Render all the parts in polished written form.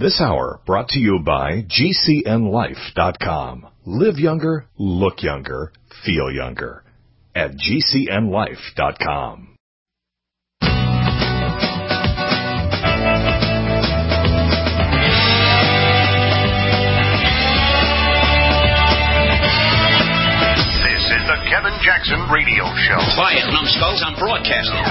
This hour brought to you by GCNLife.com. Live younger, look younger, feel younger. At GCNLife.com. Kevin Jackson Radio Show. Quiet, numbskulls, I'm broadcasting.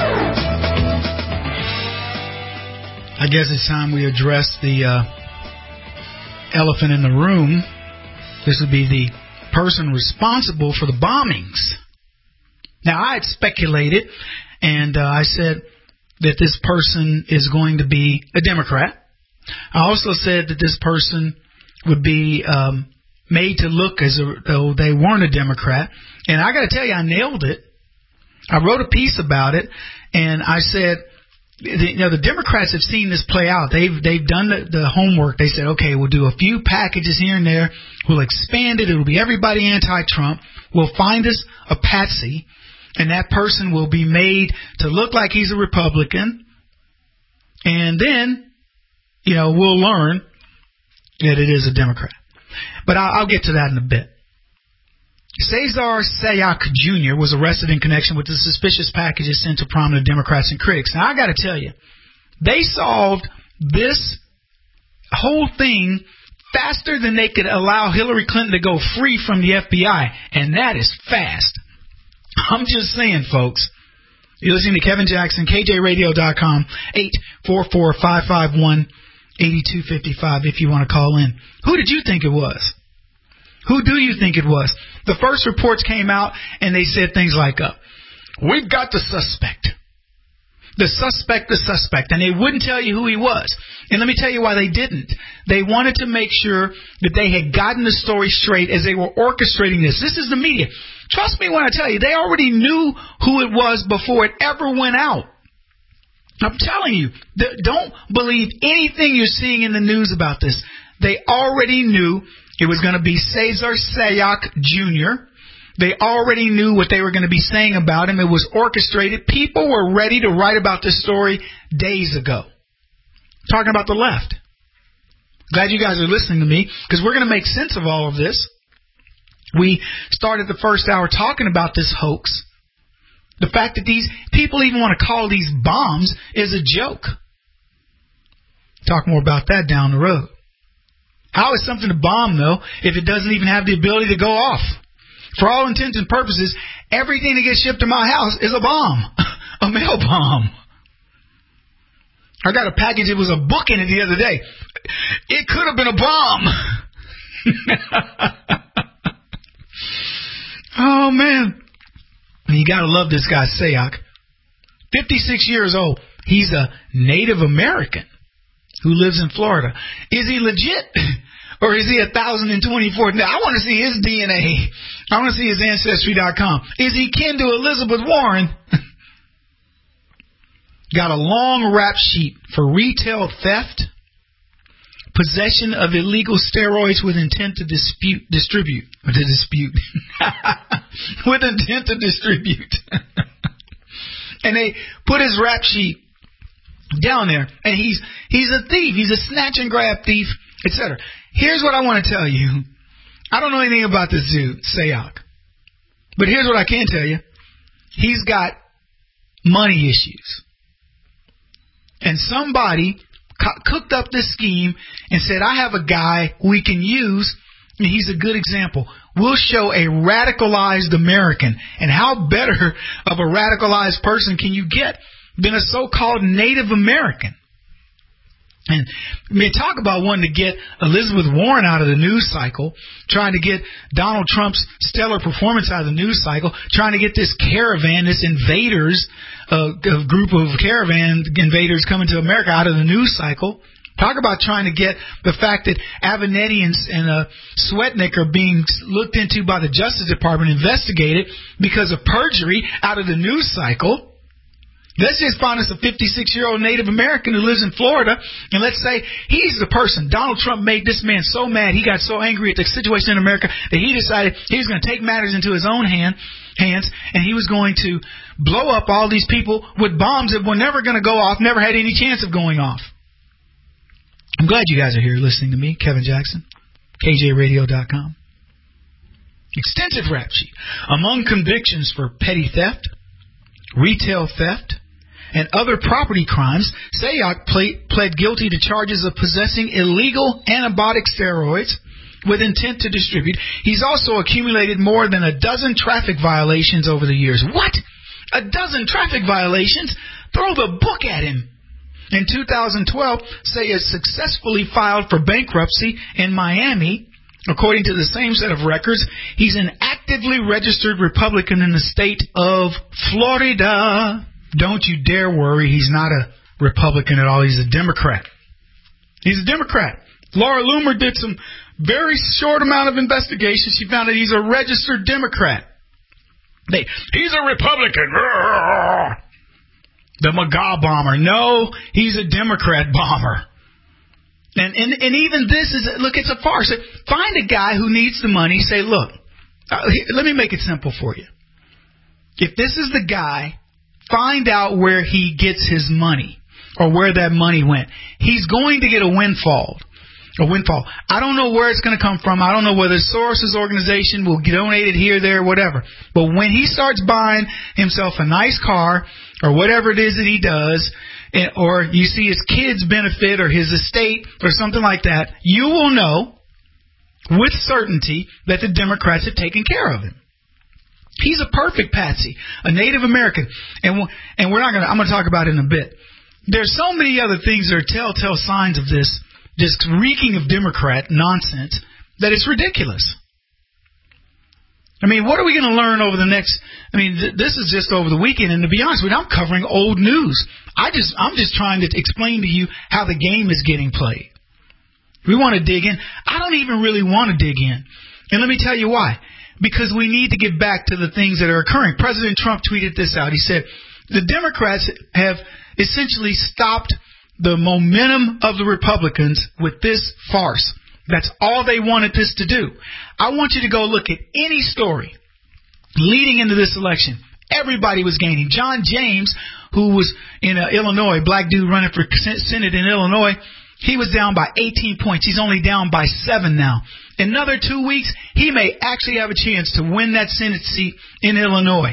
I guess it's time we address the elephant in the room. This would be the person responsible for the bombings. Now, I had speculated, and I said that this person is going to be a Democrat. I also said that this person would be made to look as though they weren't a Democrat. And I got to tell you, I nailed it. I wrote a piece about it, and I said, the Democrats have seen this play out. They've done the homework. They said, okay, we'll do a few packages here and there. We'll expand it. It'll be everybody anti-Trump. We'll find us a patsy, and that person will be made to look like he's a Republican. And then, we'll learn that it is a Democrat. But I'll get to that in a bit. Cesar Sayoc Jr. was arrested in connection with the suspicious packages sent to prominent Democrats and critics. Now, I got to tell you, they solved this whole thing faster than they could allow Hillary Clinton to go free from the FBI, and that is fast. I'm just saying, folks. You're listening to Kevin Jackson, KJRadio.com, 844-551-8255 if you want to call in. Who did you think it was? Who do you think it was? The first reports came out, and they said things like, we've got the suspect. The suspect. And they wouldn't tell you who he was. And let me tell you why they didn't. They wanted to make sure that they had gotten the story straight as they were orchestrating this. This is the media. Trust me when I tell you, they already knew who it was before it ever went out. I'm telling you, don't believe anything you're seeing in the news about this. They already knew it was going to be Cesar Sayoc Jr. They already knew what they were going to be saying about him. It was orchestrated. People were ready to write about this story days ago. Talking about the left. Glad you guys are listening to me, because we're going to make sense of all of this. We started the first hour talking about this hoax. The fact that these people even want to call these bombs is a joke. Talk more about that down the road. How is something a bomb, though, if it doesn't even have the ability to go off? For all intents and purposes, everything that gets shipped to my house is a bomb, a mail bomb. I got a package, it was a book in it the other day. It could have been a bomb. Oh, man. You got to love this guy, Sayoc. 56 years old. He's a Native American who lives in Florida. Is he legit? Or is he 1,024? Now, I want to see his DNA. I want to see his Ancestry.com. Is he kin to Elizabeth Warren? Got a long rap sheet for retail theft, possession of illegal steroids with intent to distribute. With intent to distribute. And they put his rap sheet down there, and he's a thief. He's a snatch and grab thief, etc. Here's what I want to tell you. I don't know anything about this dude, Sayoc. But here's what I can tell you. He's got money issues. And somebody cooked up this scheme and said, I have a guy we can use, and he's a good example. We'll show a radicalized American. And how better of a radicalized person can you get than a so-called Native American? And talk about wanting to get Elizabeth Warren out of the news cycle, trying to get Donald Trump's stellar performance out of the news cycle, trying to get this caravan, this invaders, group of caravan invaders coming to America out of the news cycle. Talk about trying to get the fact that Avenatti and Swetnick are being looked into by the Justice Department, investigated because of perjury out of the news cycle. Let's just find us a 56-year-old Native American who lives in Florida, and let's say he's the person. Donald Trump made this man so mad, he got so angry at the situation in America that he decided he was going to take matters into his own hands, and he was going to blow up all these people with bombs that were never going to go off, never had any chance of going off. I'm glad you guys are here listening to me, Kevin Jackson, KJRadio.com. Extensive rap sheet. Among convictions for petty theft, retail theft, and other property crimes, Sayoc pled guilty to charges of possessing illegal anabolic steroids with intent to distribute. He's also accumulated more than a dozen traffic violations over the years. What? A dozen traffic violations? Throw the book at him. In 2012, Sayoc successfully filed for bankruptcy in Miami. According to the same set of records, he's an actively registered Republican in the state of Florida. Don't you dare worry, he's not a Republican at all. He's a Democrat. He's a Democrat. Laura Loomer did some very short amount of investigation. She found that he's a registered Democrat. He's a Republican. The MAGA bomber. No, he's a Democrat bomber. And even this is, look, it's a farce. Find a guy who needs the money. Say, look, let me make it simple for you. If this is the guy, find out where he gets his money or where that money went. He's going to get a windfall. I don't know where it's going to come from. I don't know whether Soros's organization will donate it here, there, whatever. But when he starts buying himself a nice car or whatever it is that he does, or you see his kids benefit or his estate or something like that, you will know with certainty that the Democrats have taken care of him. He's a perfect patsy, a Native American. And I'm going to talk about it in a bit. There's so many other things that are telltale signs of this, just reeking of Democrat nonsense, that it's ridiculous. I mean, what are we going to learn over the next... this is just over the weekend, and to be honest with you, I'm covering old news. I'm just trying to explain to you how the game is getting played. We want to dig in. I don't even really want to dig in. And let me tell you why. Because we need to get back to the things that are occurring. President Trump tweeted this out. He said, the Democrats have essentially stopped the momentum of the Republicans with this farce. That's all they wanted this to do. I want you to go look at any story leading into this election. Everybody was gaining. John James, who was in Illinois, black dude running for Senate in Illinois, he was down by 18 points. He's only down by 7 now. In another 2 weeks, he may actually have a chance to win that Senate seat in Illinois.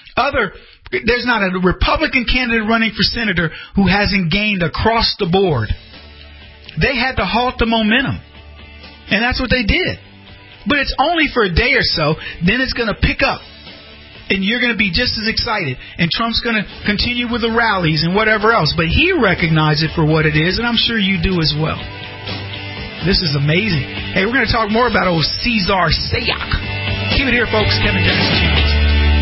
There's not a Republican candidate running for senator who hasn't gained across the board. They had to halt the momentum. And that's what they did. But it's only for a day or so. Then it's going to pick up. And you're going to be just as excited. And Trump's going to continue with the rallies and whatever else. But he recognized it for what it is. And I'm sure you do as well. This is amazing. Hey, we're going to talk more about old Cesar Sayoc. Keep it here, folks. Kevin Jackson.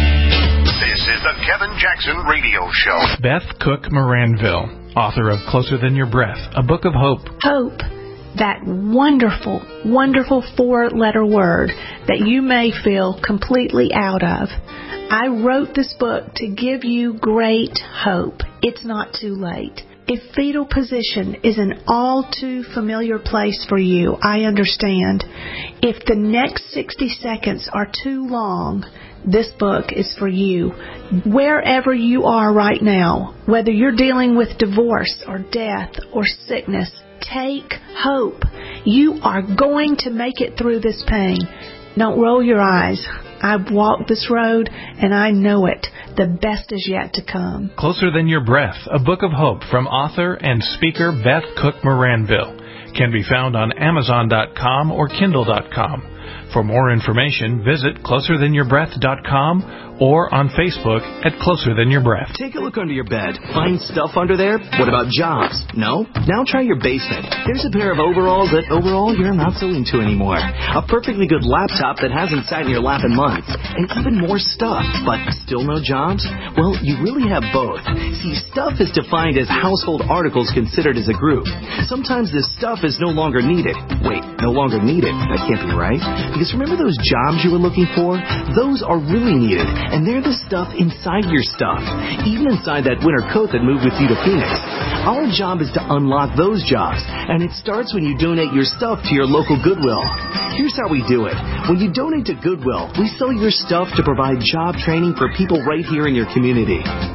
This is the Kevin Jackson Radio Show. Beth Cook Moranville, author of Closer Than Your Breath, a book of hope. Hope. That wonderful, wonderful 4-letter word that you may feel completely out of. I wrote this book to give you great hope. It's not too late. If fetal position is an all too familiar place for you, I understand. If the next 60 seconds are too long, this book is for you. Wherever you are right now, whether you're dealing with divorce or death or sickness, take hope. You are going to make it through this pain. Don't roll your eyes. I've walked this road, and I know it. The best is yet to come. Closer Than Your Breath, a book of hope from author and speaker Beth Cook Moranville. Can be found on Amazon.com or Kindle.com. For more information, visit CloserThanYourBreath.com or on Facebook at Closer Than Your Breath. Take a look under your bed. Find stuff under there? What about jobs? No? Now try your basement. There's a pair of overalls that overall you're not so into anymore. A perfectly good laptop that hasn't sat in your lap in months. And even more stuff. But still no jobs? Well, you really have both. See, stuff is defined as household articles considered as a group. Sometimes this stuff is no longer needed. Wait, no longer needed? That can't be right. Because remember those jobs you were looking for? Those are really needed, and they're the stuff inside your stuff, even inside that winter coat that moved with you to Phoenix. Our job is to unlock those jobs, and it starts when you donate your stuff to your local Goodwill. Here's how we do it. When you donate to Goodwill, we sell your stuff to provide job training for people right here in your community.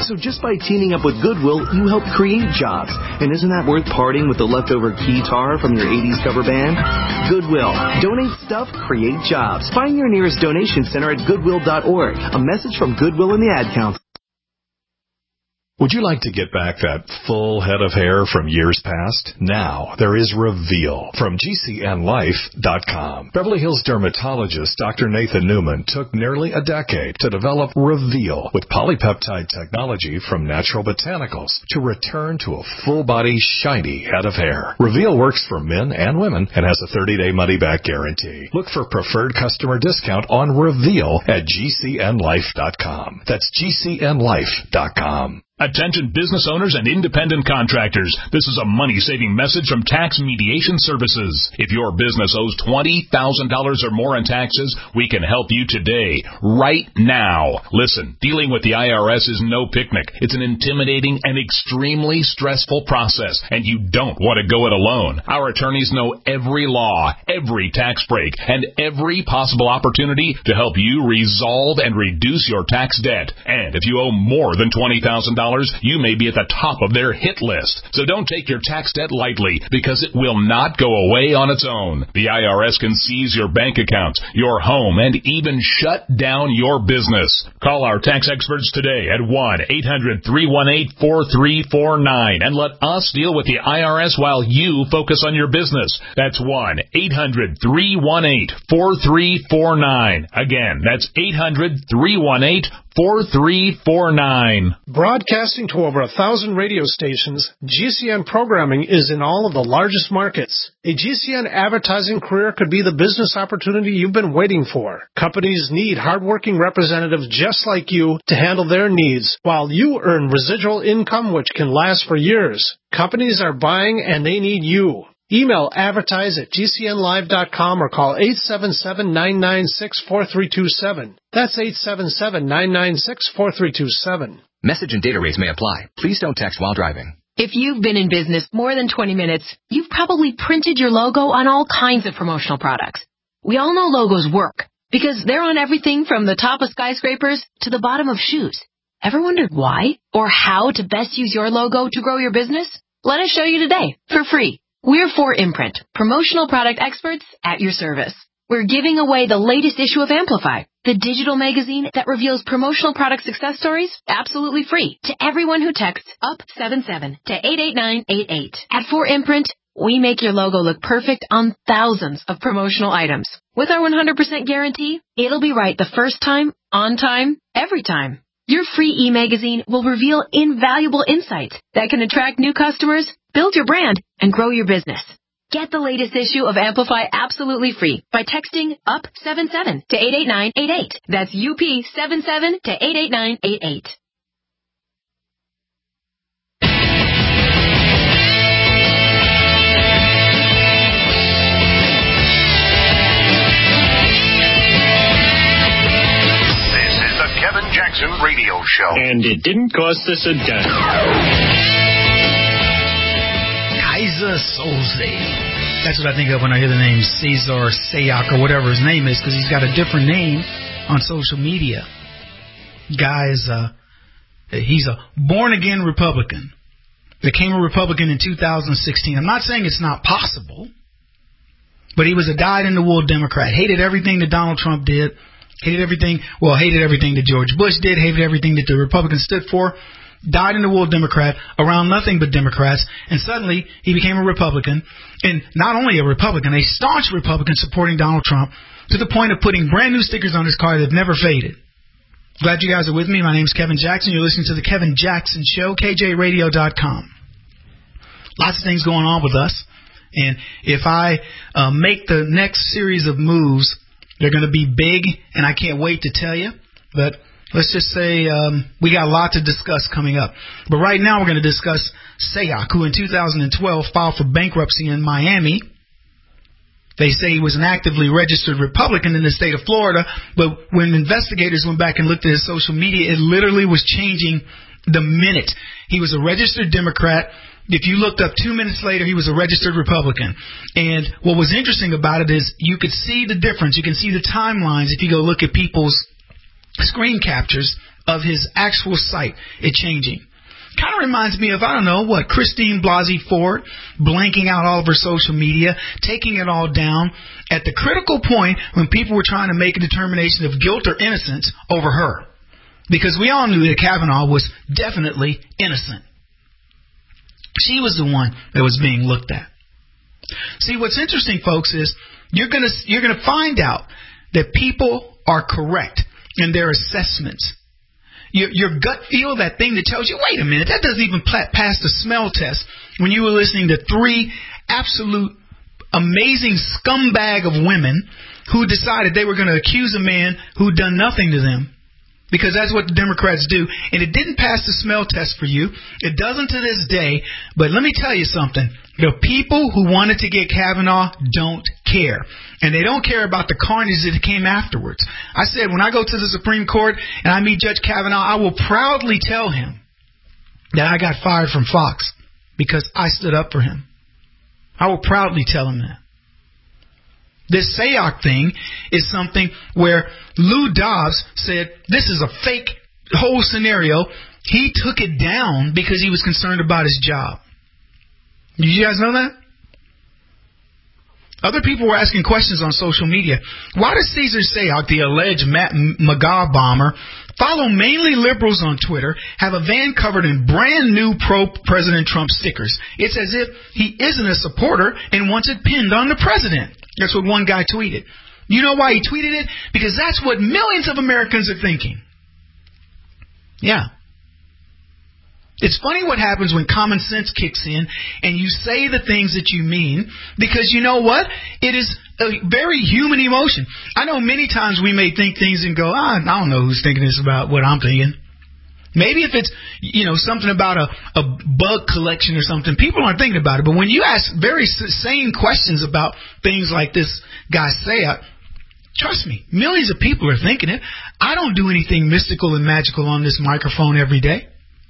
So just by teaming up with Goodwill, you help create jobs. And isn't that worth parting with the leftover guitar from your 80s cover band? Goodwill. Donate stuff, create jobs. Find your nearest donation center at goodwill.org. A message from Goodwill and the Ad Council. Would you like to get back that full head of hair from years past? Now, there is Reveal from GCNlife.com. Beverly Hills dermatologist Dr. Nathan Newman took nearly a decade to develop Reveal with polypeptide technology from natural botanicals to return to a full-body, shiny head of hair. Reveal works for men and women and has a 30-day money-back guarantee. Look for preferred customer discount on Reveal at GCNlife.com. That's GCNlife.com. Attention business owners and independent contractors. This is a money-saving message from Tax Mediation Services. If your business owes $20,000 or more in taxes, we can help you today, right now. Listen, dealing with the IRS is no picnic. It's an intimidating and extremely stressful process, and you don't want to go it alone. Our attorneys know every law, every tax break, and every possible opportunity to help you resolve and reduce your tax debt. And if you owe more than $20,000, you may be at the top of their hit list. So don't take your tax debt lightly, because it will not go away on its own. The IRS can seize your bank accounts, your home, and even shut down your business. Call our tax experts today at 1-800-318-4349 and let us deal with the IRS while you focus on your business. That's 1-800-318-4349. Again, that's 800-318-4349. Broadcasting to over 1,000 radio stations, GCN programming is in all of the largest markets. A GCN advertising career could be the business opportunity you've been waiting for. Companies need hardworking representatives just like you to handle their needs, while you earn residual income which can last for years. Companies are buying and they need you. Email advertise at GCNlive.com or call 877-996-4327. That's 877-996-4327. Message and data rates may apply. Please don't text while driving. If you've been in business more than 20 minutes, you've probably printed your logo on all kinds of promotional products. We all know logos work because they're on everything from the top of skyscrapers to the bottom of shoes. Ever wondered why or how to best use your logo to grow your business? Let us show you today for free. We're 4imprint, promotional product experts at your service. We're giving away the latest issue of Amplify, the digital magazine that reveals promotional product success stories absolutely free to everyone who texts UP77 to 88988. At 4imprint, we make your logo look perfect on thousands of promotional items. With our 100% guarantee, it'll be right the first time, on time, every time. Your free e-magazine will reveal invaluable insights that can attract new customers, build your brand, and grow your business. Get the latest issue of Amplify absolutely free by texting UP77 to 88988. That's UP77 to 88988. This is the Kevin Jackson Radio Show. And it didn't cost us a dime. Kaiser Soze. That's what I think of when I hear the name Cesar Sayoc or whatever his name is, because he's got a different name on social media. He's a born-again Republican. Became a Republican in 2016. I'm not saying it's not possible, but he was a dyed-in-the-wool Democrat. Hated everything that Donald Trump did. Hated everything that George Bush did. Hated everything that the Republicans stood for. Dyed-in-the-wool Democrat, around nothing but Democrats, and suddenly he became a Republican, and not only a Republican, a staunch Republican supporting Donald Trump, to the point of putting brand new stickers on his car that have never faded. Glad you guys are with me. My name's Kevin Jackson. You're listening to the Kevin Jackson Show, KJRadio.com. Lots of things going on with us, and if I make the next series of moves, they're going to be big, and I can't wait to tell you, but let's just say we got a lot to discuss coming up. But right now we're going to discuss Sayoc, who in 2012 filed for bankruptcy in Miami. They say he was an actively registered Republican in the state of Florida, but when investigators went back and looked at his social media, it literally was changing the minute. He was a registered Democrat. If you looked up 2 minutes later, he was a registered Republican. And what was interesting about it is you could see the difference. You can see the timelines if you go look at people's screen captures of his actual site it changing. Kind of reminds me of, I don't know, Christine Blasey Ford blanking out all of her social media, taking it all down at the critical point when people were trying to make a determination of guilt or innocence over her. Because we all knew that Kavanaugh was definitely innocent. She was the one that was being looked at. See, what's interesting, folks, is you're gonna find out that people are correct in their assessments. Your gut feel, that thing that tells you, wait a minute, that doesn't even pass the smell test, when you were listening to 3 absolute amazing scumbag of women who decided they were going to accuse a man who'd done nothing to them. Because that's what the Democrats do. And it didn't pass the smell test for you. It doesn't to this day. But let me tell you something. The people who wanted to get Kavanaugh don't care. And they don't care about the carnage that came afterwards. I said, when I go to the Supreme Court and I meet Judge Kavanaugh, I will proudly tell him that I got fired from Fox because I stood up for him. I will proudly tell him that. This Sayoc thing is something where Lou Dobbs said this is a fake whole scenario. He took it down because he was concerned about his job. Did you guys know that? Other people were asking questions on social media. Why does Caesar Sayoc, the alleged MAGA bomber, follow mainly liberals on Twitter, have a van covered in brand new pro-President Trump stickers? It's as if he isn't a supporter and wants it pinned on the president. That's what one guy tweeted. You know why he tweeted it? Because that's what millions of Americans are thinking. Yeah. It's funny what happens when common sense kicks in and you say the things that you mean, because you know what? It is a very human emotion. I know many times we may think things and go, I don't know who's thinking this about what I'm thinking. Maybe if it's, something about a bug collection or something, people aren't thinking about it. But when you ask very sane questions about things like this guy Sayoc, trust me, millions of people are thinking it. I don't do anything mystical and magical on this microphone every day,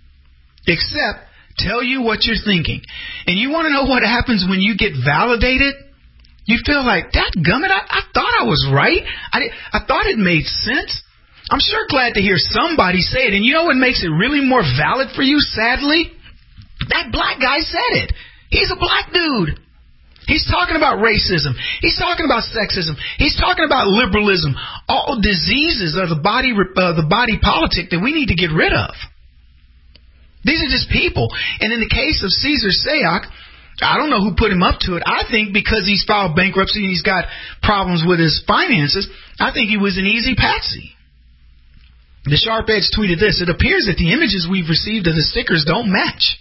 except tell you what you're thinking. And you want to know what happens when you get validated? You feel like, dadgummit, I thought I was right. I thought it made sense. I'm sure glad to hear somebody say it. And you know what makes it really more valid for you, sadly? That black guy said it. He's a black dude. He's talking about racism. He's talking about sexism. He's talking about liberalism. All diseases of the body politic that we need to get rid of. These are just people. And in the case of Caesar Sayoc, I don't know who put him up to it. I think because he's filed bankruptcy and he's got problems with his finances, I think he was an easy patsy. The Sharp Edge tweeted this: it appears that the images we've received of the stickers don't match.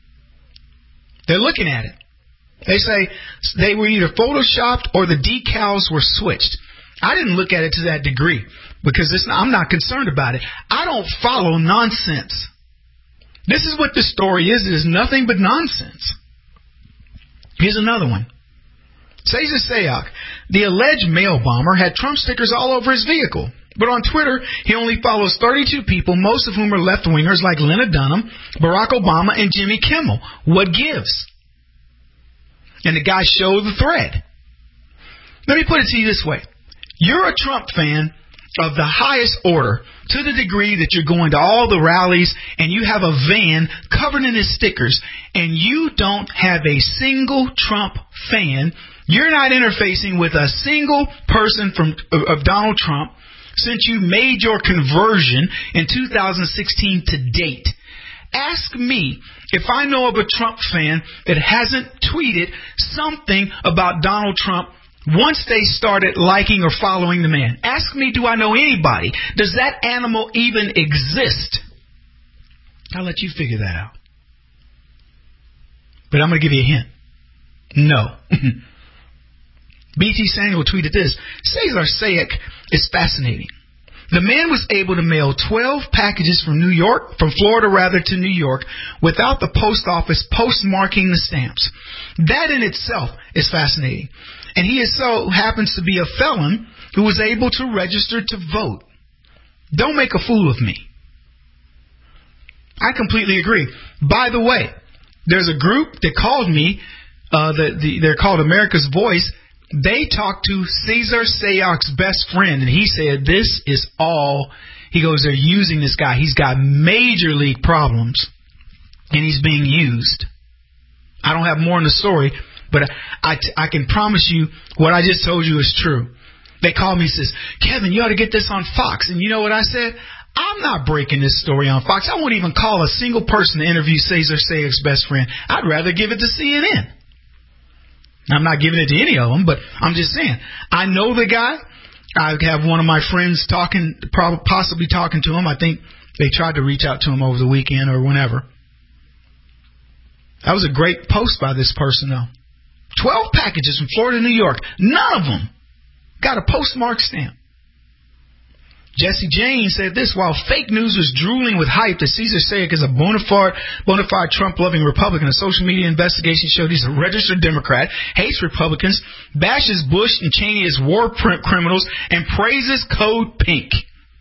They're looking at it. They say they were either photoshopped or the decals were switched. I didn't look at it to that degree because I'm not concerned about it. I don't follow nonsense. This is what the story is. It is nothing but nonsense. Here's another one. Caesar Sayoc, the alleged mail bomber, had Trump stickers all over his vehicle. But on Twitter, he only follows 32 people, most of whom are left-wingers like Lena Dunham, Barack Obama, and Jimmy Kimmel. What gives? And the guy showed the thread. Let me put it to you this way. You're a Trump fan of the highest order, to the degree that you're going to all the rallies and you have a van covered in his stickers, and you don't have a single Trump fan. You're not interfacing with a single person of Donald Trump since you made your conversion in 2016 to date. Ask me if I know of a Trump fan that hasn't tweeted something about Donald Trump once they started liking or following the man. Ask me, do I know anybody? Does that animal even exist? I'll let you figure that out. But I'm going to give you a hint. No. B.T. Samuel tweeted this: Caesar Sayoc is fascinating. The man was able to mail 12 packages from Florida to New York, without the post office postmarking the stamps. That in itself is fascinating. And he happens to be a felon who was able to register to vote. Don't make a fool of me. I completely agree. By the way, there's a group that called me, they're called America's Voice. They talked to Caesar Sayoc's best friend, and he said this is all He goes, they're using this guy. He's got major league problems, and he's being used. I don't have more in the story, but I can promise you what I just told you is true. They called me and says, Kevin, you ought to get this on Fox. And you know what I said? I'm not breaking this story on Fox. I won't even call a single person to interview Cesar Sayek's best friend. I'd rather give it to CNN. I'm not giving it to any of them, but I'm just saying. I know the guy. I have one of my friends possibly talking to him. I think they tried to reach out to him over the weekend or whenever. That was a great post by this person, though. 12 packages from Florida to New York. None of them got a postmark stamp. Jesse James said this: while fake news was drooling with hype that Cesar Sayek is a bona fide Trump-loving Republican, a social media investigation showed he's a registered Democrat, hates Republicans, bashes Bush and Cheney as war criminals, and praises Code Pink.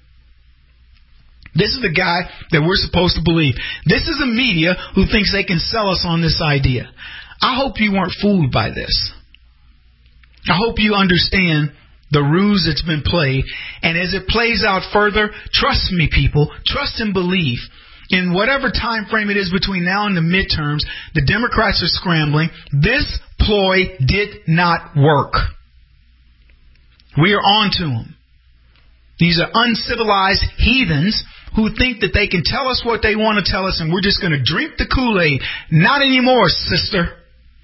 This is the guy that we're supposed to believe. This is a media who thinks they can sell us on this idea. I hope you weren't fooled by this. I hope you understand the ruse that's been played. And as it plays out further, trust me, people, trust and believe. In whatever time frame it is between now and the midterms, the Democrats are scrambling. This ploy did not work. We are on to them. These are uncivilized heathens who think that they can tell us what they want to tell us and we're just going to drink the Kool-Aid. Not anymore, sister.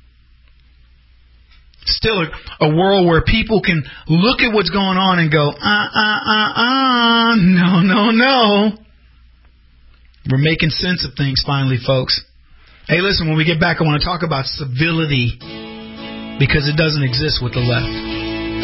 Still a world where people can look at what's going on and go, no. We're making sense of things finally, folks. Hey, listen, when we get back, I want to talk about civility because it doesn't exist with the left.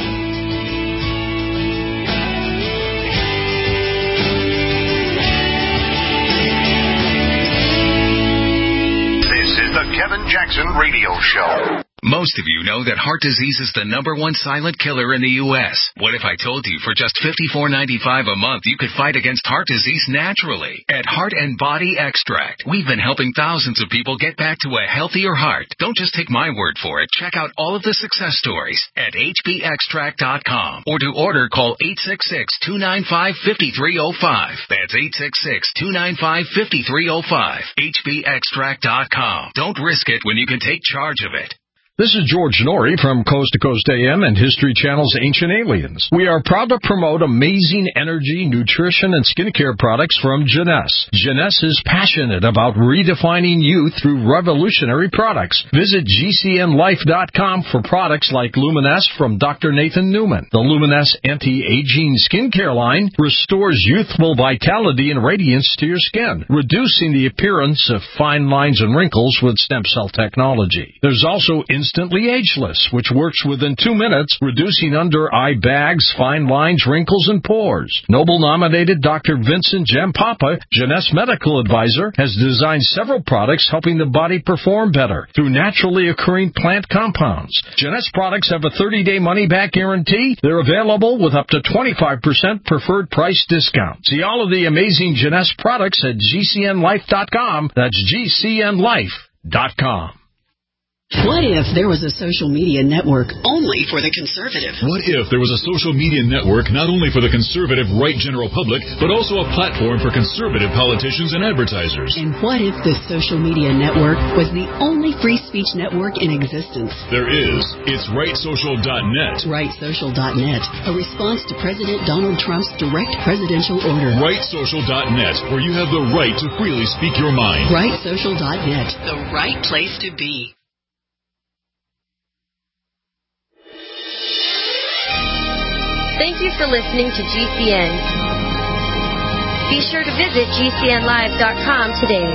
Kevin Jackson Radio Show. Most of you know that heart disease is the #1 silent killer in the U.S. What if I told you for just $54.95 a month you could fight against heart disease naturally? At Heart and Body Extract, we've been helping thousands of people get back to a healthier heart. Don't just take my word for it. Check out all of the success stories at hbextract.com. Or to order, call 866-295-5305. That's 866-295-5305. hbextract.com. Don't risk it when you can take charge of it. This is George Norrie from Coast to Coast AM and History Channel's Ancient Aliens. We are proud to promote amazing energy, nutrition, and skincare products from Jeunesse. Jeunesse is passionate about redefining you through revolutionary products. Visit GCNlife.com for products like Luminesse from Dr. Nathan Newman. The Luminesse Anti-Aging Skincare line restores youthful vitality and radiance to your skin, reducing the appearance of fine lines and wrinkles with stem cell technology. There's also Instantly Ageless, which works within 2 minutes, reducing under-eye bags, fine lines, wrinkles, and pores. Nobel-nominated Dr. Vincent Jampapa, Jeunesse medical advisor, has designed several products helping the body perform better through naturally occurring plant compounds. Jeunesse products have a 30-day money-back guarantee. They're available with up to 25% preferred price discount. See all of the amazing Jeunesse products at GCNlife.com. That's GCNlife.com. What if there was a social media network only for the conservative? What if there was a social media network not only for the conservative right general public, but also a platform for conservative politicians and advertisers? And what if this social media network was the only free speech network in existence? There is. It's RightSocial.net. RightSocial.net, a response to President Donald Trump's direct presidential order. RightSocial.net, where you have the right to freely speak your mind. RightSocial.net, the right place to be. Thank you for listening to GCN. Be sure to visit GCNlive.com today.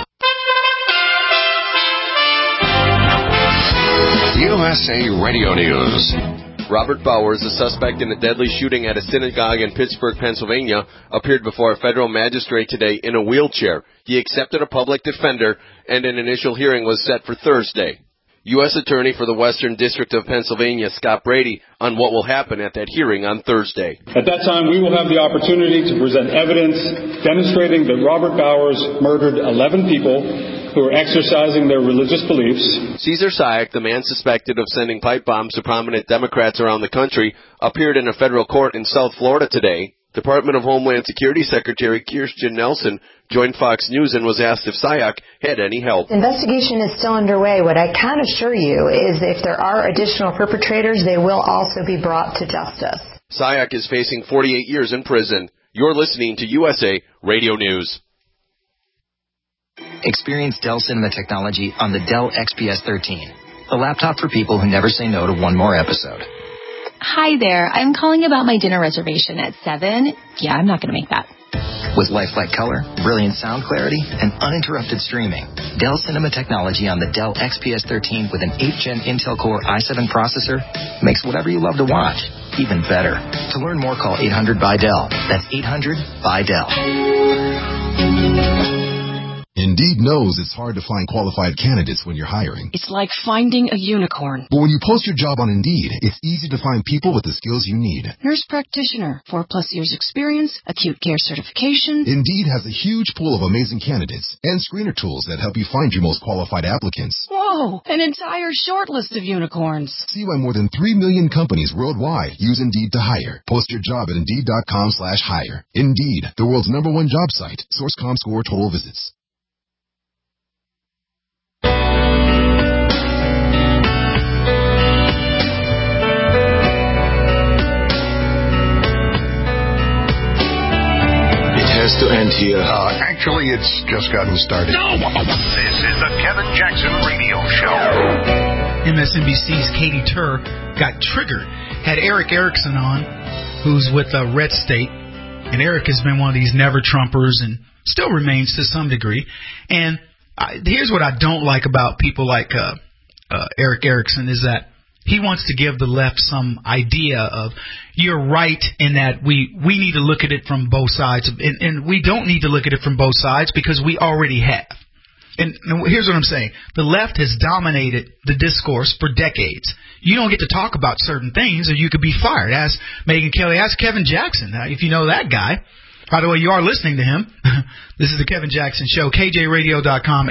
USA Radio News. Robert Bowers, a suspect in a deadly shooting at a synagogue in Pittsburgh, Pennsylvania, appeared before a federal magistrate today in a wheelchair. He accepted a public defender, and an initial hearing was set for Thursday. U.S. Attorney for the Western District of Pennsylvania, Scott Brady, on what will happen at that hearing on Thursday. At that time, we will have the opportunity to present evidence demonstrating that Robert Bowers murdered 11 people who were exercising their religious beliefs. Cesar Sayek, the man suspected of sending pipe bombs to prominent Democrats around the country, appeared in a federal court in South Florida today. Department of Homeland Security Secretary Kirstjen Nielsen joined Fox News and was asked if SIAC had any help. The investigation is still underway. What I can assure you is if there are additional perpetrators, they will also be brought to justice. SIAC is facing 48 years in prison. You're listening to USA Radio News. Experience Dell Cinema technology on the Dell XPS 13, a laptop for people who never say no to one more episode. Hi there. I'm calling about my dinner reservation at 7. Yeah, I'm not going to make that. With lifelike color, brilliant sound clarity, and uninterrupted streaming, Dell Cinema technology on the Dell XPS 13 with an 8th Gen Intel Core i7 processor makes whatever you love to watch even better. To learn more, call 800-BY-DELL. That's 800-BY-DELL. Indeed knows it's hard to find qualified candidates when you're hiring. It's like finding a unicorn. But when you post your job on Indeed, it's easy to find people with the skills you need. Nurse practitioner, 4+ years experience, acute care certification. Indeed has a huge pool of amazing candidates and screener tools that help you find your most qualified applicants. Whoa, an entire short list of unicorns. See why more than 3 million companies worldwide use Indeed to hire. Post your job at Indeed.com/hire. Indeed, the world's #1 job site. Source ComScore total visits. Has to end here. Actually, it's just gotten started. No! This is the Kevin Jackson Radio Show. MSNBC's Katie Tur got triggered. Had Eric Erickson on, who's with Red State. And Eric has been one of these never-Trumpers and still remains to some degree. And here's what I don't like about people like Eric Erickson is that he wants to give the left some idea of you're right in that we need to look at it from both sides. And we don't need to look at it from both sides because we already have. And here's what I'm saying. The left has dominated the discourse for decades. You don't get to talk about certain things or you could be fired. Ask Megyn Kelly. Ask Kevin Jackson if you know that guy. By the way, you are listening to him. This is the Kevin Jackson Show. KJRadio.com,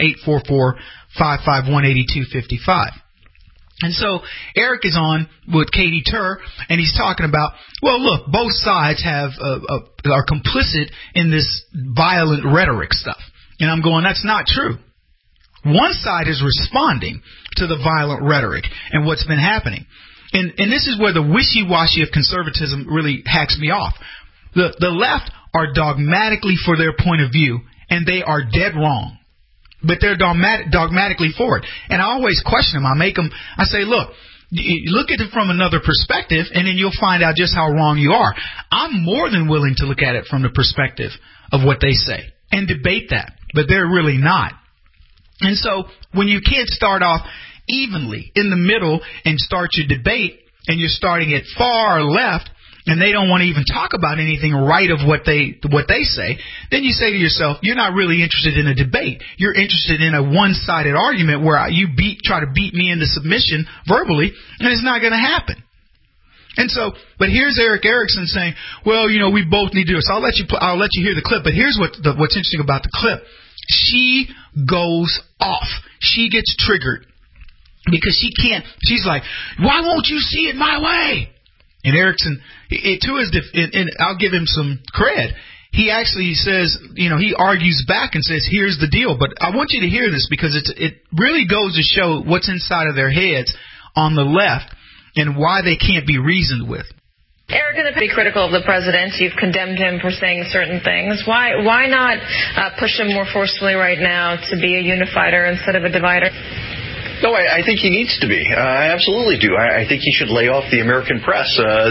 844-551-8255. And so Eric is on with Katie Tur, and he's talking about, well, look, both sides are complicit in this violent rhetoric stuff. And I'm going, that's not true. One side is responding to the violent rhetoric and what's been happening. And this is where the wishy-washy of conservatism really hacks me off. The left are dogmatically for their point of view, and they are dead wrong. But they're dogmatically for it. And I always question them. I say, look at it from another perspective, and then you'll find out just how wrong you are. I'm more than willing to look at it from the perspective of what they say and debate that. But they're really not. And so when you can't start off evenly in the middle and start your debate, and you're starting at far left, and they don't want to even talk about anything right of what they say, then you say to yourself, you're not really interested in a debate. You're interested in a one-sided argument where you try to beat me into submission verbally, and it's not going to happen. And so, but here's Eric Erickson saying, well, we both need to do this. I'll let you hear the clip, but here's what's interesting about the clip. She goes off. She gets triggered because she's like, why won't you see it my way? And Erickson, and I'll give him some cred. He actually says, he argues back and says, here's the deal. But I want you to hear this because it really goes to show what's inside of their heads on the left and why they can't be reasoned with. Eric, in the be critical of the president, you've condemned him for saying certain things. Why not push him more forcefully right now to be a unifier instead of a divider? No, I think he needs to be. I absolutely do. I think he should lay off the American press.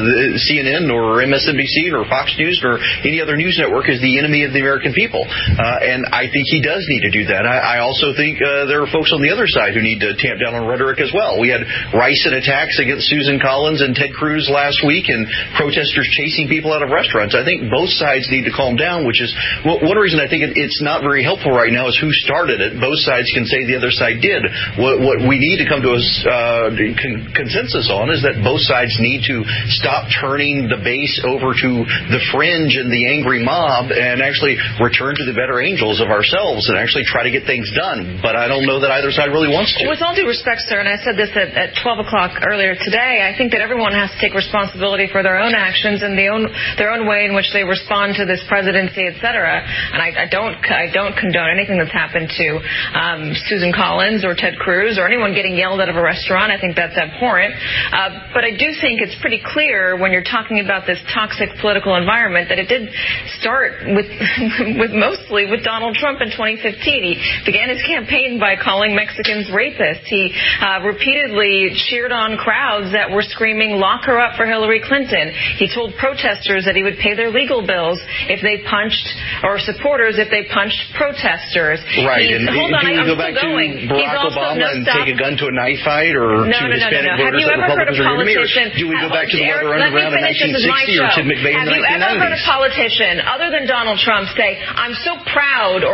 CNN or MSNBC or Fox News or any other news network is the enemy of the American people. And I think he does need to do that. I also think there are folks on the other side who need to tamp down on rhetoric as well. We had ricin attacks against Susan Collins and Ted Cruz last week and protesters chasing people out of restaurants. I think both sides need to calm down, which is one reason I think it's not very helpful right now is who started it. Both sides can say the other side did. What we need to come to a consensus on is that both sides need to stop turning the base over to the fringe and the angry mob and actually return to the better angels of ourselves and actually try to get things done. But I don't know that either side really wants to. With all due respect, sir, and I said this at 12 o'clock earlier today, I think that everyone has to take responsibility for their own actions and their own way in which they respond to this presidency, et cetera. And I don't condone anything that's happened to Susan Collins or Ted Cruz or anyone getting yelled out of a restaurant. I think that's abhorrent. But I do think it's pretty clear when you're talking about this toxic political environment that it did start mostly with Donald Trump in 2015. He began his campaign by calling Mexicans rapists. He repeatedly cheered on crowds that were screaming, "Lock her up for Hillary Clinton." He told protesters that he would pay their legal bills if they punched, or supporters if they punched protesters. Right. And do we go back to Barack Obama and take a gun to a knife fight, or to Hispanic voters that Republicans are giving me? Or do we go back to the Weather Underground in 1960 or Tim McVeigh in the 1990s? Have you ever heard a politician, other than Donald Trump, say, "I'm so proud,"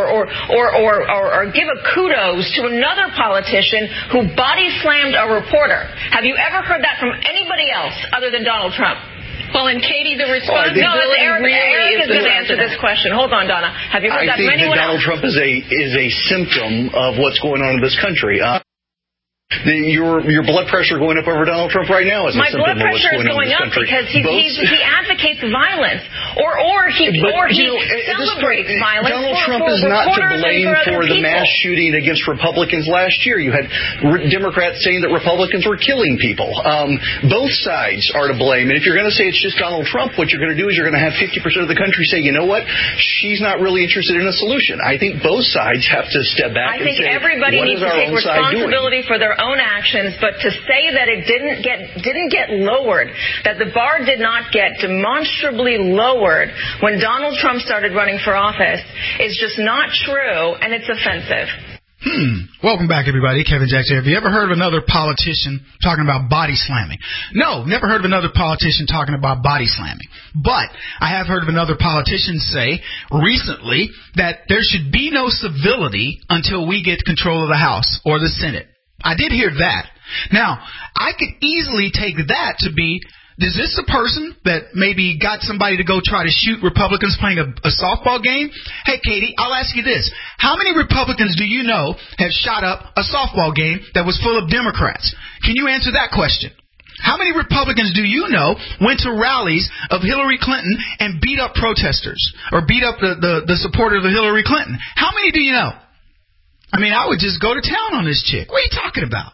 or give a kudos to another politician who body slammed a reporter? Have you ever heard that from anybody else other than Donald Trump? Well, and Katie, the response... Eric is going to answer this question. Hold on, Donna. Have you heard that from anyone else? I think that Donald Trump is a symptom of what's going on in this country. Your blood pressure going up over Donald Trump right now is a symptom of what's going on in this country. My blood pressure is going up because he advocates violence, or he celebrates violence. Donald Trump is not to blame for the mass shooting against Republicans last year. You had Democrats saying that Republicans were killing people. Both sides are to blame. And if you're going to say it's just Donald Trump, what you're going to do is you're going to have 50% of the country say, you know what, she's not really interested in a solution. I think both sides have to step back and say, everybody needs to take responsibility for their own actions, but to say that it didn't get lowered, that the bar did not get demonstrably lowered when Donald Trump started running for office is just not true, and it's offensive. Welcome back, everybody. Kevin Jackson. Have you ever heard of another politician talking about body slamming? No, never heard of another politician talking about body slamming. But I have heard of another politician say recently that there should be no civility until we get control of the House or the Senate. I did hear that. Now, I could easily take that to be, is this a person that maybe got somebody to go try to shoot Republicans playing a softball game? Hey, Katie, I'll ask you this. How many Republicans do you know have shot up a softball game that was full of Democrats? Can you answer that question? How many Republicans do you know went to rallies of Hillary Clinton and beat up protesters or beat up the supporters of Hillary Clinton? How many do you know? I mean, I would just go to town on this chick. What are you talking about?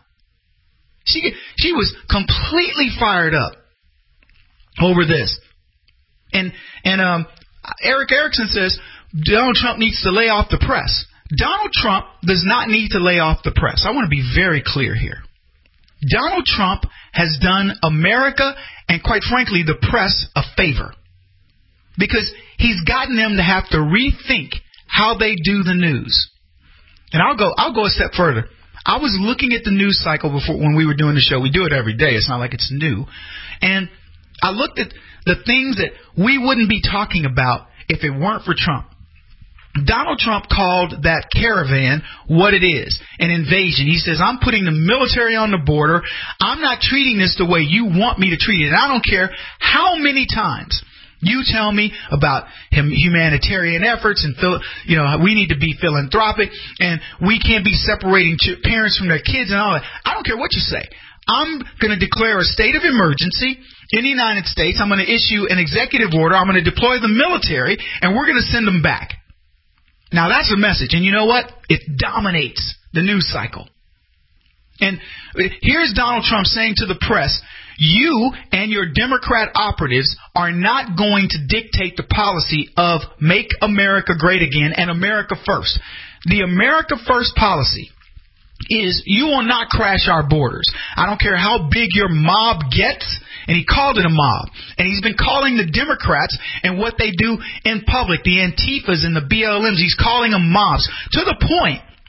She was completely fired up over this. And Eric Erickson says Donald Trump needs to lay off the press. Donald Trump does not need to lay off the press. I want to be very clear here. Donald Trump has done America and, quite frankly, the press a favor, because he's gotten them to have to rethink how they do the news. And I'll go a step further. I was looking at the news cycle before when we were doing the show. We do it every day. It's not like it's new. And I looked at the things that we wouldn't be talking about if it weren't for Trump. Donald Trump called that caravan what it is, an invasion. He says, I'm putting the military on the border. I'm not treating this the way you want me to treat it. And I don't care how many times you tell me about humanitarian efforts and, we need to be philanthropic and we can't be separating parents from their kids and all that. I don't care what you say. I'm going to declare a state of emergency in the United States. I'm going to issue an executive order. I'm going to deploy the military, and we're going to send them back. Now, that's a message. And you know what? It dominates the news cycle. And here's Donald Trump saying to the press, you and your Democrat operatives are not going to dictate the policy of Make America Great Again and America First. The America First policy is you will not crash our borders. I don't care how big your mob gets, and he called it a mob. And he's been calling the Democrats and what they do in public, the Antifas and the BLMs, he's calling them mobs, to the point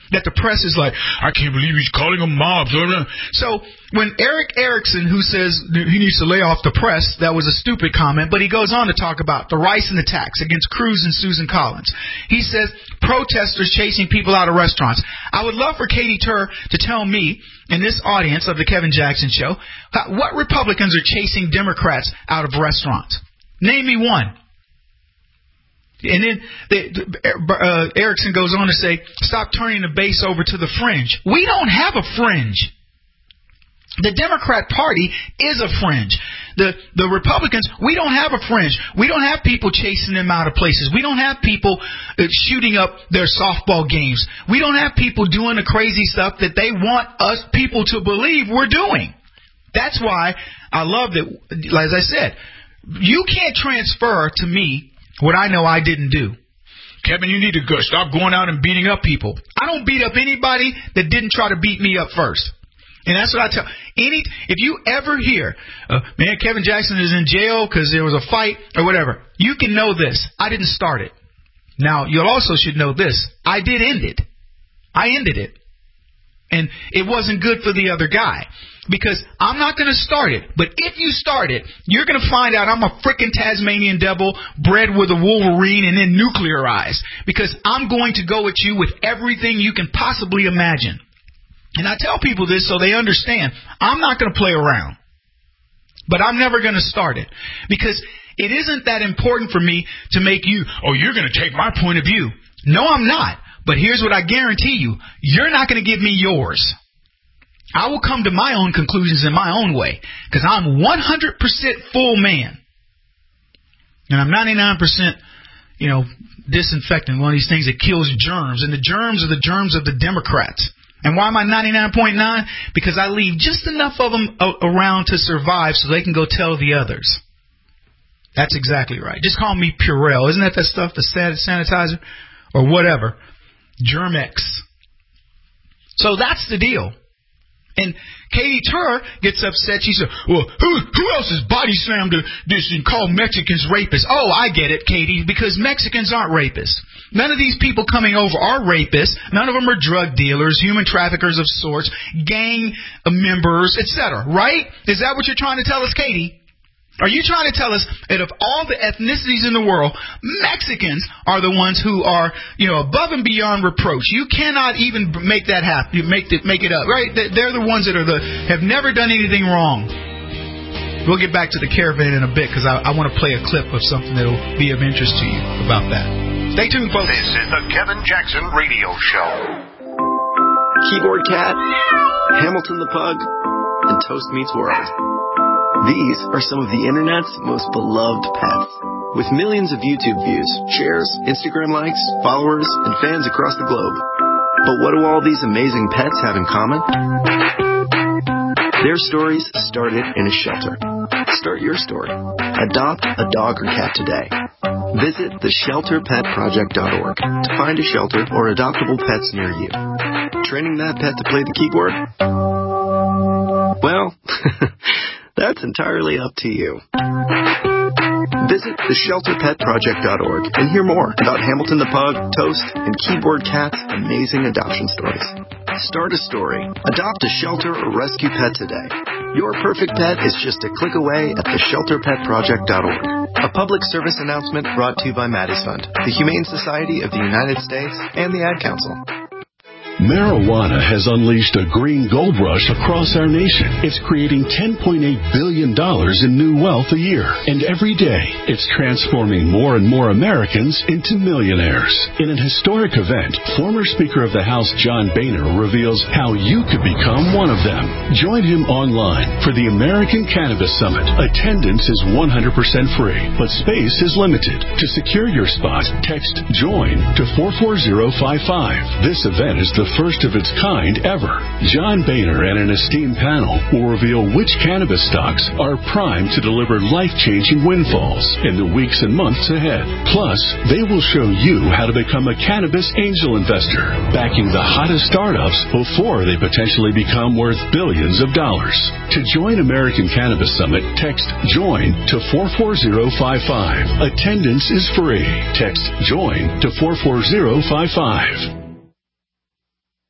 that the press is like, I can't believe he's calling them mobs. So when Eric Erickson, who says he needs to lay off the press, that was a stupid comment, but he goes on to talk about the rice and the tax against Cruz and Susan Collins. He says protesters chasing people out of restaurants. I would love for Katie Tur to tell me, in this audience of the Kevin Jackson Show, what Republicans are chasing Democrats out of restaurants. Name me one. And then Erickson goes on to say, stop turning the base over to the fringe. We don't have a fringe. The Democrat Party is a fringe. The Republicans, we don't have a fringe. We don't have people chasing them out of places. We don't have people shooting up their softball games. We don't have people doing the crazy stuff that they want us people to believe we're doing. That's why I love that, as I said, you can't transfer to me what I know I didn't do. Kevin, you need to go stop going out and beating up people. I don't beat up anybody that didn't try to beat me up first. And that's what I tell if you ever hear, man, Kevin Jackson is in jail because there was a fight or whatever, you can know this. I didn't start it. Now, you also should know this. I did end it. I ended it. And it wasn't good for the other guy. Because I'm not going to start it. But if you start it, you're going to find out I'm a frickin' Tasmanian devil bred with a Wolverine and then nuclearized. Because I'm going to go at you with everything you can possibly imagine. And I tell people this so they understand. I'm not going to play around. But I'm never going to start it. Because it isn't that important for me to make you, you're going to take my point of view. No, I'm not. But here's what I guarantee you. You're not going to give me yours. I will come to my own conclusions in my own way. Because I'm 100% full man. And I'm 99%, disinfectant, one of these things that kills germs. And the germs are the germs of the Democrats. And why am I 99.9? Because I leave just enough of them around to survive so they can go tell the others. That's exactly right. Just call me Purell. Isn't that stuff, the sanitizer? Or whatever. Germ-X. So that's the deal. And Katie Tur gets upset. She said, well, who else has body slammed this and called Mexicans rapists? Oh, I get it, Katie, because Mexicans aren't rapists. None of these people coming over are rapists. None of them are drug dealers, human traffickers of sorts, gang members, etc. Right? Is that what you're trying to tell us, Katie? Are you trying to tell us that of all the ethnicities in the world, Mexicans are the ones who are, above and beyond reproach? You cannot even make that happen. Make it up, right? They're the ones that have never done anything wrong. We'll get back to the caravan in a bit because I want to play a clip of something that will be of interest to you about that. Stay tuned, folks. This is the Kevin Jackson Radio Show. Keyboard Cat, Hamilton the Pug, and Toast Meets World. These are some of the internet's most beloved pets. With millions of YouTube views, shares, Instagram likes, followers, and fans across the globe. But what do all these amazing pets have in common? Their stories started in a shelter. Start your story. Adopt a dog or cat today. Visit theshelterpetproject.org to find a shelter or adoptable pets near you. Training that pet to play the keyboard? Well, that's entirely up to you. Visit theshelterpetproject.org and hear more about Hamilton the Pug, Toast, and Keyboard Cat's amazing adoption stories. Start a story. Adopt a shelter or rescue pet today. Your perfect pet is just a click away at theshelterpetproject.org. A public service announcement brought to you by Maddie's Fund, the Humane Society of the United States, and the Ad Council. Marijuana has unleashed a green gold rush across our nation. It's creating $10.8 billion in new wealth a year. And every day, it's transforming more and more Americans into millionaires. In an historic event, former Speaker of the House John Boehner reveals how you could become one of them. Join him online for the American Cannabis Summit. Attendance is 100% free, but space is limited. To secure your spot, text JOIN to 44055. This event is the first of its kind ever. John Boehner and an esteemed panel will reveal which cannabis stocks are primed to deliver life-changing windfalls in the weeks and months ahead. Plus, they will show you how to become a cannabis angel investor, backing the hottest startups before they potentially become worth billions of dollars. To join American Cannabis Summit, text JOIN to 44055. Attendance is free. Text JOIN to 44055.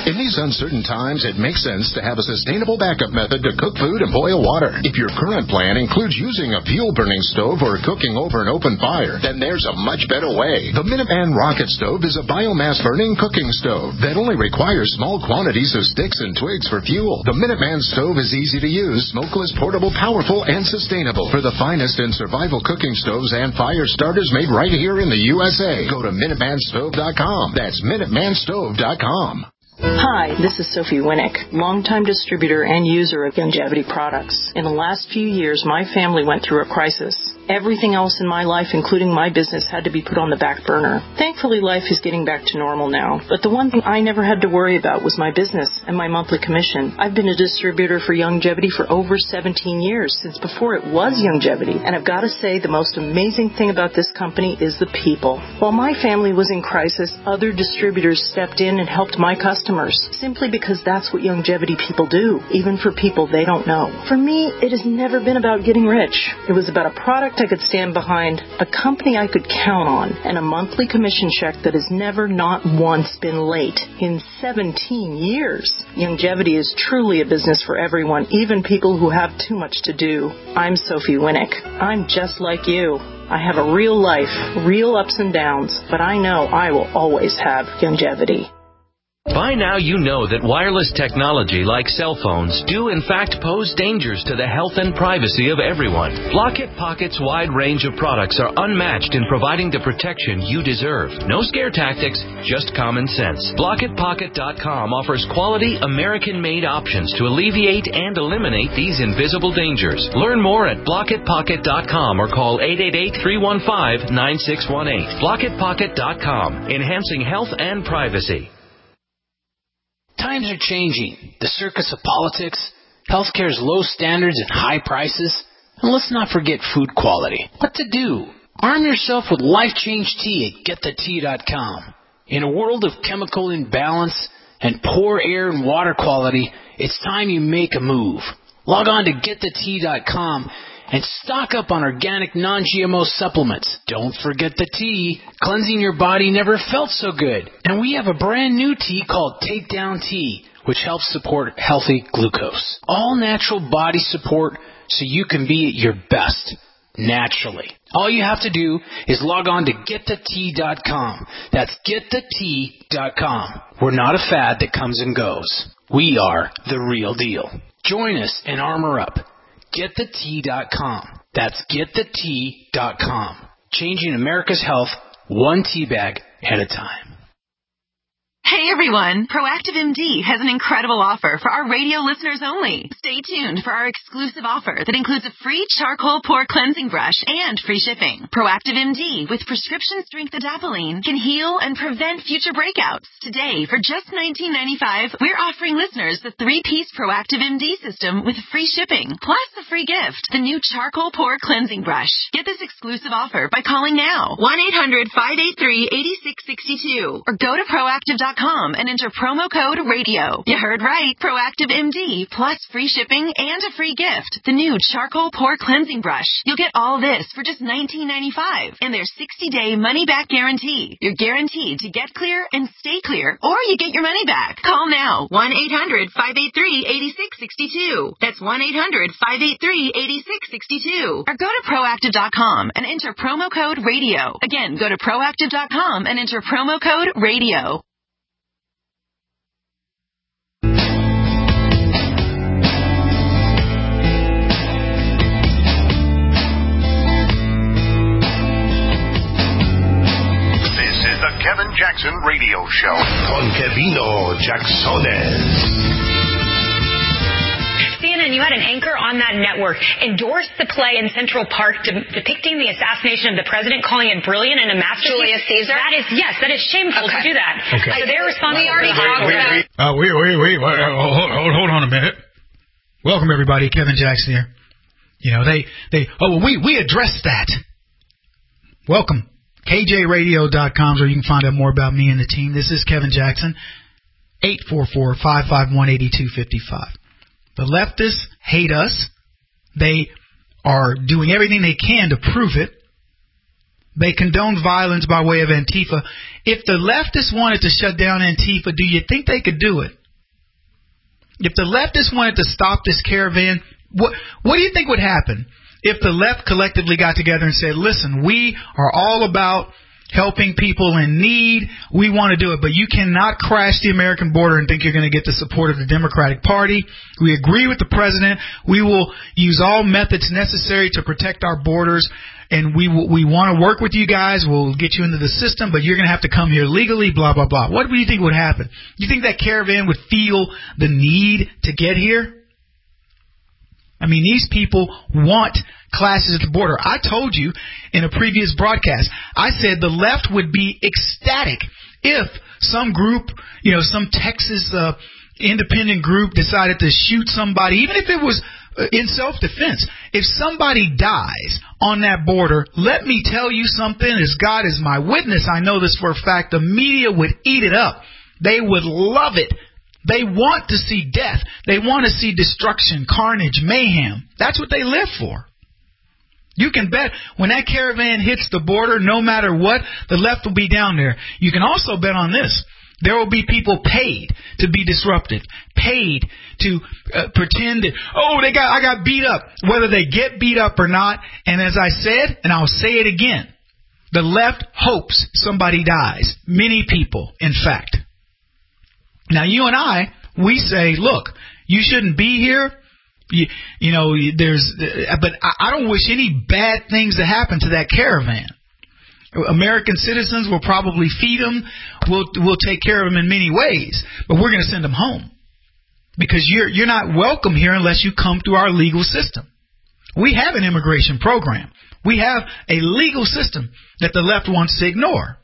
In these uncertain times, it makes sense to have a sustainable backup method to cook food and boil water. If your current plan includes using a fuel-burning stove or cooking over an open fire, then there's a much better way. The Minuteman Rocket Stove is a biomass-burning cooking stove that only requires small quantities of sticks and twigs for fuel. The Minuteman stove is easy to use, smokeless, portable, powerful, and sustainable. For the finest in survival cooking stoves and fire starters made right here in the USA, go to MinutemanStove.com. That's MinutemanStove.com. Hi, this is Sophie Winnick, longtime distributor and user of Longevity products. In the last few years, my family went through a crisis. Everything else in my life, including my business, had to be put on the back burner. Thankfully, life is getting back to normal now. But the one thing I never had to worry about was my business and my monthly commission. I've been a distributor for Longevity for over 17 years, since before it was Longevity. And I've got to say, the most amazing thing about this company is the people. While my family was in crisis, other distributors stepped in and helped my customers, simply because that's what Longevity people do, even for people they don't know. For me, it has never been about getting rich. It was about a product I could stand behind, a company I could count on, and a monthly commission check that has never, not once, been late in 17 years. Longevity is truly a business for everyone, even people who have too much to do. I'm Sophie Winnick. I'm just like you. I have a real life, real ups and downs, but I know I will always have Longevity. By now you know that wireless technology like cell phones do in fact pose dangers to the health and privacy of everyone. Blockit Pocket's wide range of products are unmatched in providing the protection you deserve. No scare tactics, just common sense. BlockitPocket.com offers quality American-made options to alleviate and eliminate these invisible dangers. Learn more at BlockitPocket.com or call 888-315-9618. BlockitPocket.com, enhancing health and privacy. Times are changing. The circus of politics, healthcare's low standards and high prices, and let's not forget food quality. What to do? Arm yourself with Life Change Tea at GetTheTea.com. In a world of chemical imbalance and poor air and water quality, it's time you make a move. Log on to GetTheTea.com and stock up on organic non-GMO supplements. Don't forget the tea. Cleansing your body never felt so good. And we have a brand new tea called Takedown Tea, which helps support healthy glucose. All natural body support so you can be at your best, naturally. All you have to do is log on to GetTheTea.com. That's GetTheTea.com. We're not a fad that comes and goes. We are the real deal. Join us and armor up. GetTheTea.com. That's GetTheTea.com. Changing America's health one tea bag at a time. Hey everyone, Proactive MD has an incredible offer for our radio listeners only. Stay tuned for our exclusive offer that includes a free charcoal pore cleansing brush and free shipping. Proactive MD with prescription strength adapalene can heal and prevent future breakouts. Today, for just $19.95, we're offering listeners the 3-piece Proactive MD system with free shipping, plus a free gift, the new charcoal pore cleansing brush. Get this exclusive offer by calling now, 1-800-583-8662, or go to Proactive.com and enter promo code RADIO. You heard right. Proactive MD plus free shipping and a free gift. The new charcoal pore cleansing brush. You'll get all this for just $19.95 and their 60-day money-back guarantee. You're guaranteed to get clear and stay clear, or you get your money back. Call now. 1-800-583-8662. That's 1-800-583-8662. Or go to Proactive.com and enter promo code RADIO. Again, go to Proactive.com and enter promo code RADIO. The Kevin Jackson Radio Show. Con Kevino Jacksones. CNN, you had an anchor on that network endorse the play in Central Park depicting the assassination of the president, calling it brilliant and a masterpiece. Julius Caesar? That is shameful to do that. Okay. So they're responsible. Wait. Hold on a minute. Welcome, everybody. Kevin Jackson here. You know, we addressed that. Welcome. KJRadio.com is where you can find out more about me and the team. This is Kevin Jackson, 844-551-8255. The leftists hate us. They are doing everything they can to prove it. They condoned violence by way of Antifa. If the leftists wanted to shut down Antifa, do you think they could do it? If the leftists wanted to stop this caravan, what do you think would happen if the left collectively got together and said, listen, we are all about helping people in need. We want to do it, but you cannot crash the American border and think you're going to get the support of the Democratic Party. We agree with the president. We will use all methods necessary to protect our borders, and we want to work with you guys. We'll get you into the system, but you're going to have to come here legally, blah, blah, blah. What do you think would happen? Do you think that caravan would feel the need to get here? I mean, these people want clashes at the border. I told you in a previous broadcast, I said the left would be ecstatic if some group, some Texas independent group decided to shoot somebody, even if it was in self-defense. If somebody dies on that border, let me tell you something, as God is my witness, I know this for a fact, the media would eat it up. They would love it. They want to see death. They want to see destruction, carnage, mayhem. That's what they live for. You can bet when that caravan hits the border, no matter what, the left will be down there. You can also bet on this. There will be people paid to be disruptive, paid to pretend that, I got beat up, whether they get beat up or not. And as I said, and I'll say it again, the left hopes somebody dies. Many people, in fact. Now, you and I, we say, look, you shouldn't be here. But I don't wish any bad things to happen to that caravan. American citizens will probably feed them. We'll take care of them in many ways, but we're going to send them home because you're not welcome here unless you come through our legal system. We have an immigration program. We have a legal system that the left wants to ignore.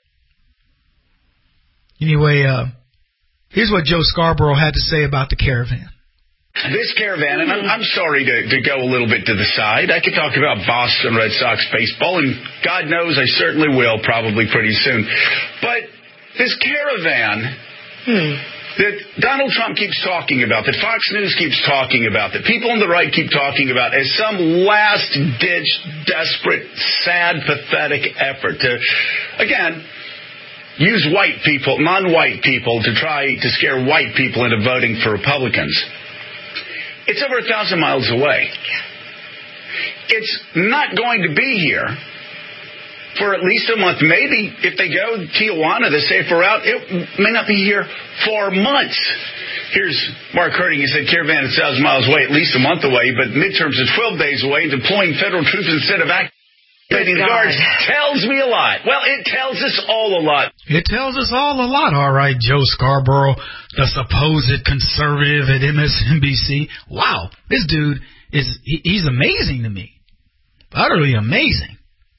Anyway, here's what Joe Scarborough had to say about the caravan. This caravan, and I'm sorry to go a little bit to the side. I could talk about Boston Red Sox baseball, and God knows I certainly will probably pretty soon. But this caravan that Donald Trump keeps talking about, that Fox News keeps talking about, that people on the right keep talking about as some last-ditch, desperate, sad, pathetic effort to, again, use white people, non-white people, to try to scare white people into voting for Republicans. It's over 1,000 miles away. It's not going to be here for at least a month. Maybe if they go Tijuana, the safer route, it may not be here for months. Here's Mark Herding. He said caravan is 1,000 miles away, at least a month away, but midterms is 12 days away, and deploying federal troops instead of activating the guards tells me a lot. Well, it tells us all a lot. It tells us all a lot, all right, Joe Scarborough, the supposed conservative at MSNBC. Wow, this dude he's amazing to me. Utterly amazing.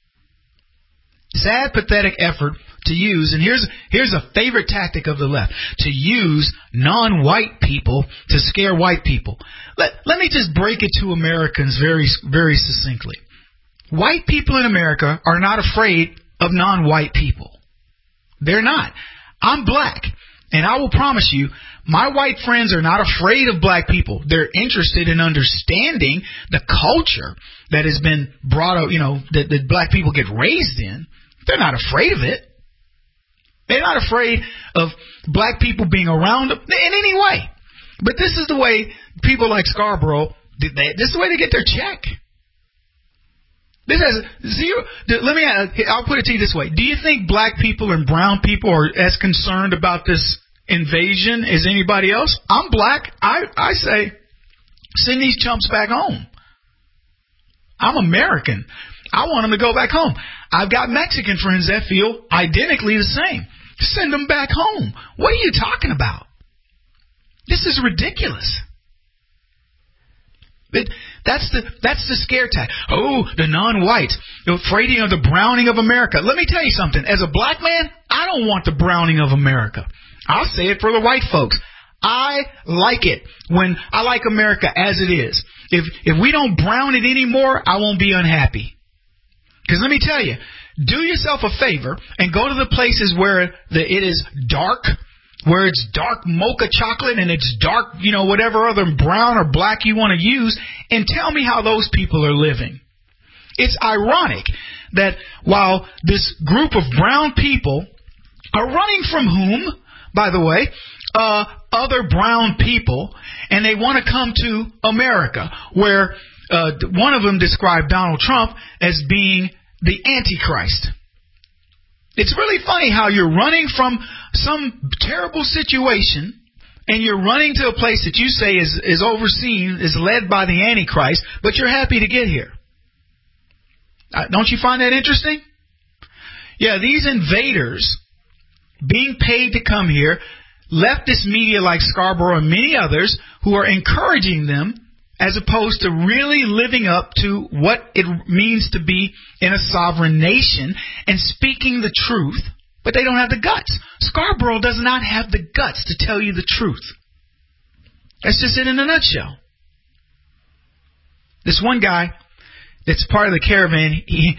Sad, pathetic effort to use, and here's a favorite tactic of the left, to use non-white people to scare white people. Let me just break it to Americans very, very succinctly. White people in America are not afraid of non-white people. They're not. I'm black, and I will promise you, my white friends are not afraid of black people. They're interested in understanding the culture that has been brought up, that black people get raised in. They're not afraid of it. They're not afraid of black people being around them in any way. But this is the way people like Scarborough, this is the way they get their check. This has zero. I'll put it to you this way. Do you think black people and brown people are as concerned about this invasion as anybody else? I'm black. I say, send these chumps back home. I'm American. I want them to go back home. I've got Mexican friends that feel identically the same. Send them back home. What are you talking about? This is ridiculous. That's the scare tactic. Oh, the non-whites, afraid of the browning of America. Let me tell you something. As a black man, I don't want the browning of America. I'll say it for the white folks. I like it when I like America as it is. If we don't brown it anymore, I won't be unhappy. Because let me tell you, do yourself a favor and go to the places where it is dark, where it's dark mocha chocolate and it's dark, whatever other brown or black you want to use, and tell me how those people are living. It's ironic that while this group of brown people are running from whom, by the way, other brown people, and they want to come to America, where one of them described Donald Trump as being the Antichrist. It's really funny how you're running from some terrible situation, and you're running to a place that you say is overseen, is led by the Antichrist, but you're happy to get here. Don't you find that interesting? Yeah, these invaders being paid to come here, leftist media like Scarborough and many others who are encouraging them as opposed to really living up to what it means to be in a sovereign nation and speaking the truth, but they don't have the guts. Scarborough does not have the guts to tell you the truth. That's just it in a nutshell. This one guy that's part of the caravan,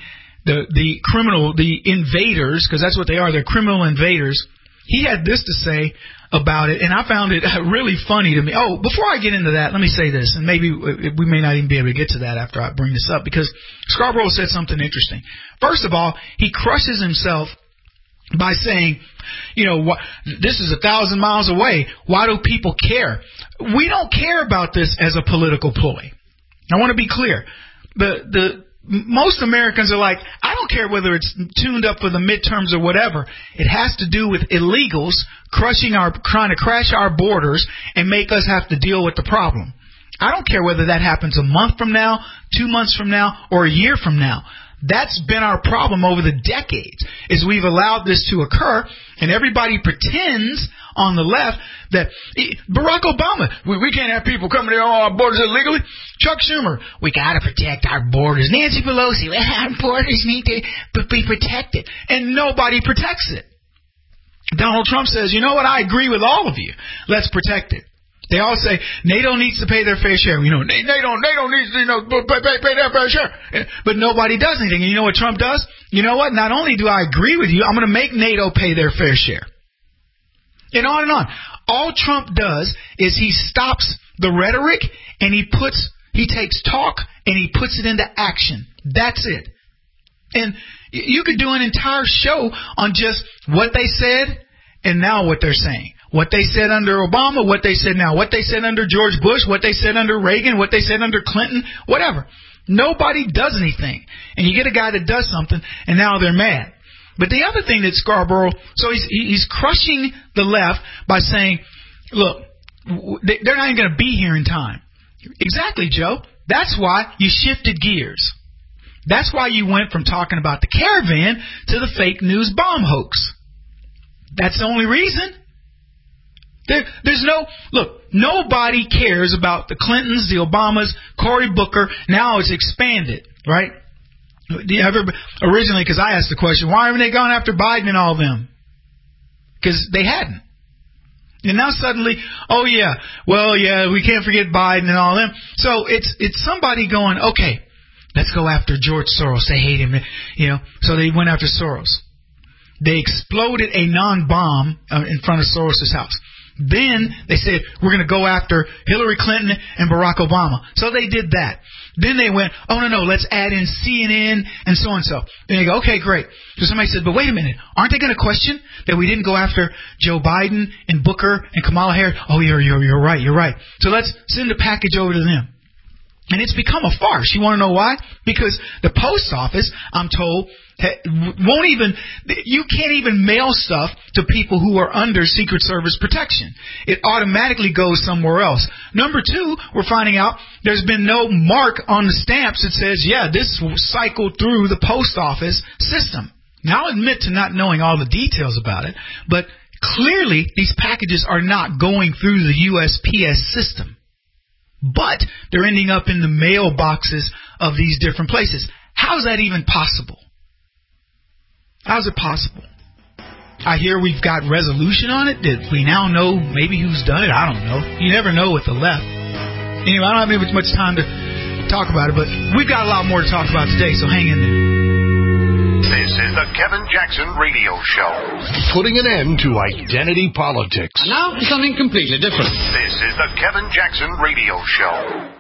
the invaders, because that's what they are, they're criminal invaders, he had this to say about it, and I found it really funny to me. Oh, before I get into that, let me say this, and maybe we may not even be able to get to that after I bring this up, because Scarborough said something interesting. First of all, he crushes himself by saying, this is 1,000 miles away. Why do people care? We don't care about this as a political ploy. I want to be clear. Most Americans are like, I don't care whether it's tuned up for the midterms or whatever. It has to do with illegals trying to crash our borders and make us have to deal with the problem. I don't care whether that happens a month from now, 2 months from now, or a year from now. That's been our problem over the decades, is we've allowed this to occur, and everybody pretends on the left that Barack Obama, we can't have people coming to our borders illegally. Chuck Schumer, we got to protect our borders. Nancy Pelosi, our borders need to be protected, and nobody protects it. Donald Trump says, you know what, I agree with all of you. Let's protect it. They all say NATO needs to pay their fair share. NATO needs to pay their fair share. But nobody does anything. And you know what Trump does? You know what? Not only do I agree with you, I'm going to make NATO pay their fair share. And on and on. All Trump does is he stops the rhetoric and he takes talk and he puts it into action. That's it. And you could do an entire show on just what they said and now what they're saying. What they said under Obama, what they said now, what they said under George Bush, what they said under Reagan, what they said under Clinton, whatever. Nobody does anything. And you get a guy that does something, and now they're mad. But the other thing that Scarborough, so he's crushing the left by saying, look, they're not even going to be here in time. Exactly, Joe. That's why you shifted gears. That's why you went from talking about the caravan to the fake news bomb hoax. That's the only reason. Nobody cares about the Clintons, the Obamas, Cory Booker. Now it's expanded, right? Originally, because I asked the question, why haven't they gone after Biden and all of them? Because they hadn't. And now suddenly, we can't forget Biden and all of them. So it's somebody going, okay, let's go after George Soros. They hate him, so they went after Soros. They exploded a non-bomb in front of Soros' house. Then they said, we're going to go after Hillary Clinton and Barack Obama. So they did that. Then they went, no, let's add in CNN and so and so. Then they go, okay, great. So somebody said, but wait a minute, aren't they going to question that we didn't go after Joe Biden and Booker and Kamala Harris? Oh, you're right. So let's send a package over to them. And it's become a farce. You want to know why? Because the post office, I'm told, you can't even mail stuff to people who are under Secret Service protection. It automatically goes somewhere else. Number two, we're finding out there's been no mark on the stamps that says, this cycled through the post office system. Now, I'll admit to not knowing all the details about it, but clearly these packages are not going through the USPS system. But they're ending up in the mailboxes of these different places. How is that even possible? How is it possible? I hear we've got resolution on it. That we now know maybe who's done it. I don't know. You never know with the left. Anyway, I don't have much time to talk about it, but we've got a lot more to talk about today, so hang in there. This is the Kevin Jackson Radio Show. Putting an end to identity politics. And now for something completely different. This is the Kevin Jackson Radio Show.